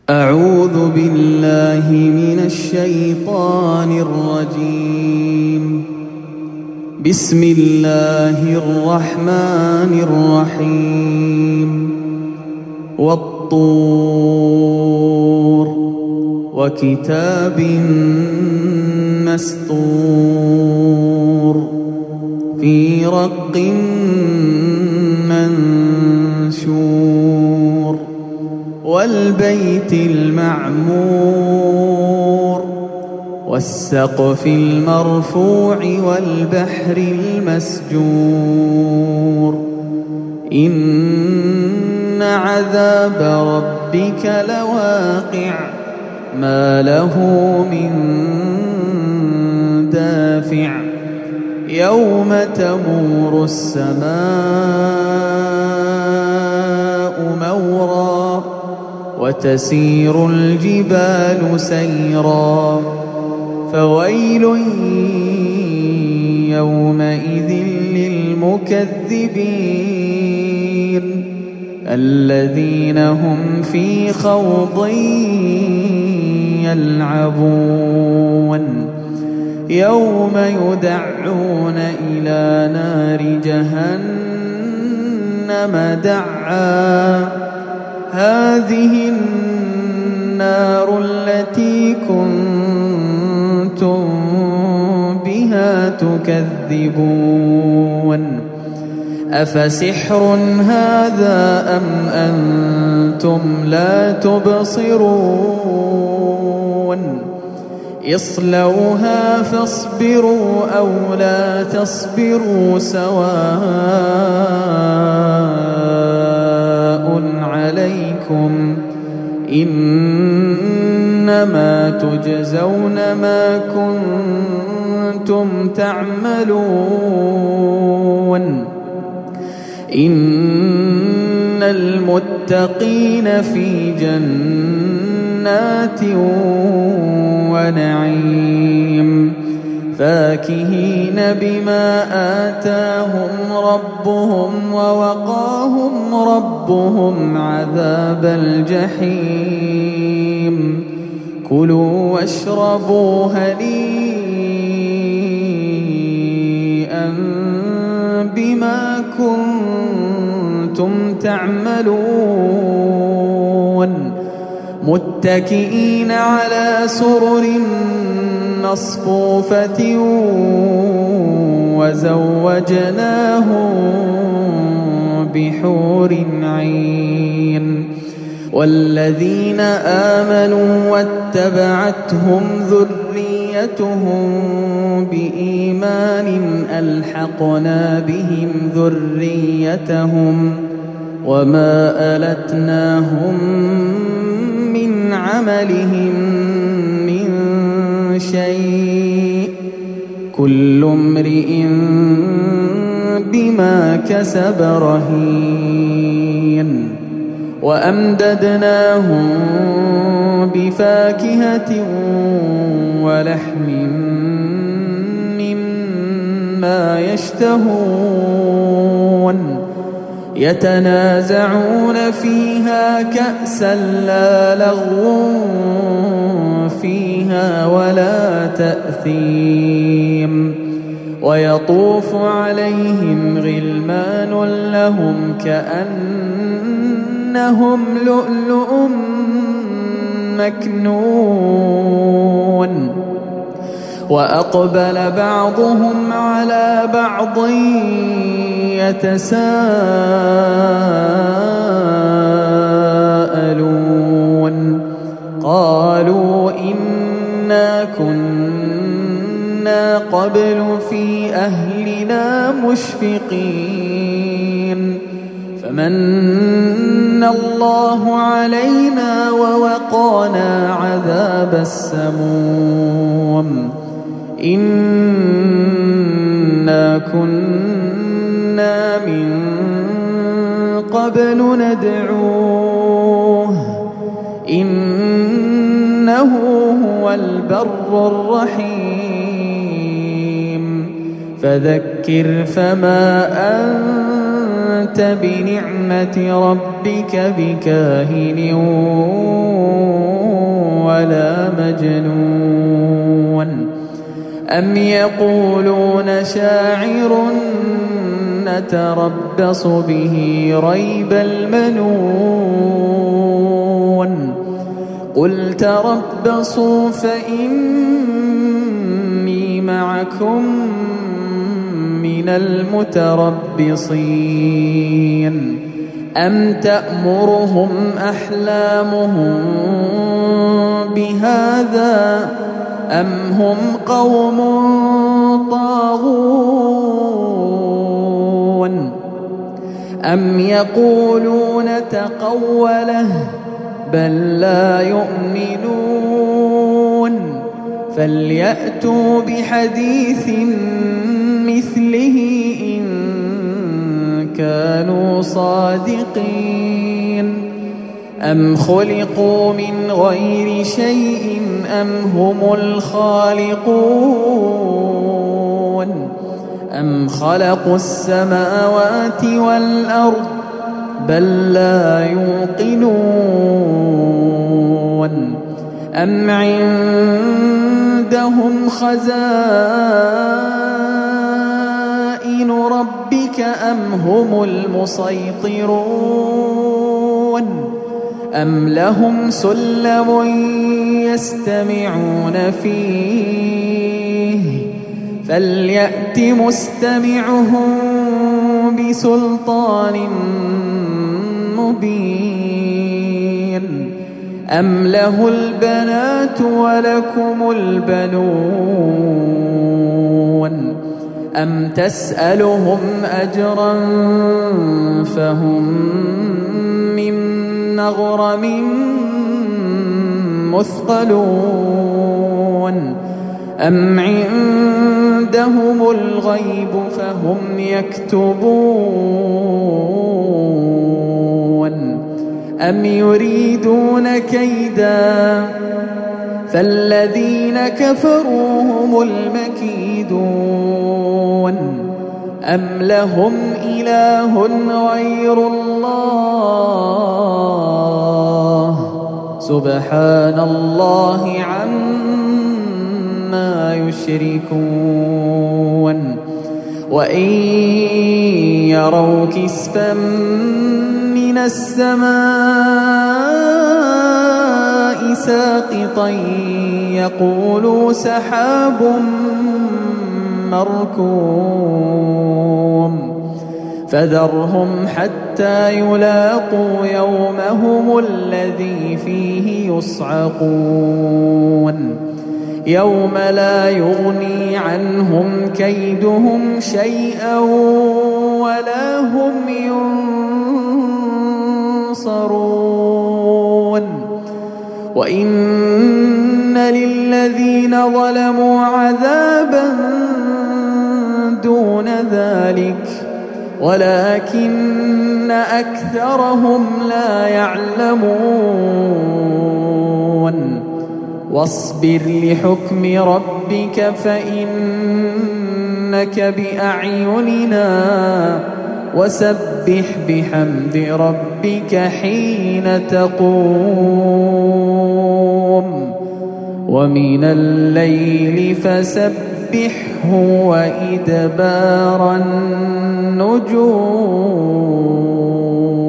أعوذ بالله من الشيطان الرجيم. بسم الله الرحمن الرحيم. والطور وكتاب مسطور في رق منشور والبيت المعمور والسقف المرفوع والبحر المسجور إن عذاب ربك لواقع ما له من دافع يوم تمور السماء مورا وتسير الجبال سيرا فويل يومئذ للمكذبين الذين هم في خوض يلعبون يوم يدعون إلى نار جهنم دعا هذه النار التي كنتم بها تكذبون أفسحر هذا أم أنتم لا تبصرون اصلوها فاصبروا أو لا تصبروا سواء عليكم إنما تجزون ما كنتم تعملون إن المتقين في جنات ونعيم فاكهين بما آتاهم ربهم ووقاهم ربهم عذاب الجحيم كلوا واشربوا هنيئا بما كنتم تعملون متكئين على سرر مصفوفة وزوجناهم بحور عين والذين آمنوا واتبعتهم ذريتهم بإيمان ألحقنا بهم ذريتهم وما ألتناهم من عملهم من شيء كل امرئ بما كسب رهين وأمددناهم بفاكهة ولحم مما يشتهون يتنازعون فيها كأسا لا لغو فيها ولا تأثيم ويطوف عليهم غلمان لهم كأنهم لؤلؤ مكنون وأقبل بعضهم على بعض يتساءلون قالوا إنا كنا قبل في أهلنا مشفقين فمن الله علينا ووقانا عذاب السموم إنا كنا من قبل ندعوه إنه هو البر الرحيم فذكر فما أنت بنعمة ربك بكاهن أم يقولون شاعر نتربص به ريب المنون قل تربصوا فإني معكم من المتربصين أم تأمرهم أحلامهم بهذا أم هم قوم طاغون أم يقولون تقوله بل لا يؤمنون فليأتوا بحديث مثله إن كانوا صادقين أم خلقوا من غير شيء أم هم الخالقون أم خلقوا السماوات والأرض بل لا يوقنون أم عندهم خزائن ربك أم هم المسيطرون أم لهم سلم يستمعون فيه فليأت مستمعهم بسلطان مبين أم له البنات ولكم البنون أم تسألهم أجرا فهم من مغرم مثقلون أم عندهم الغيب فهم يكتبون أم يريدون كيدا فالذين كفروا هم المكيدون أم لهم إله غير الله سبحان الله عما يشركون وإن يروا كسفا من السماء ساقطا يقولوا سحاب مركوم فذرهم حتى يلاقوا يومهم الذي فيه يصعقون يوم لا يغني عنهم كيدهم شيئا ولا هم ينصرون وإن للذين ظلموا عذابا دون ذلك ولكن أكثرهم لا يعلمون واصبر لحكم ربك فإنك بأعيننا وسبح بحمد ربك حين تقوم ومن الليل فسبحه وإدبار النجوم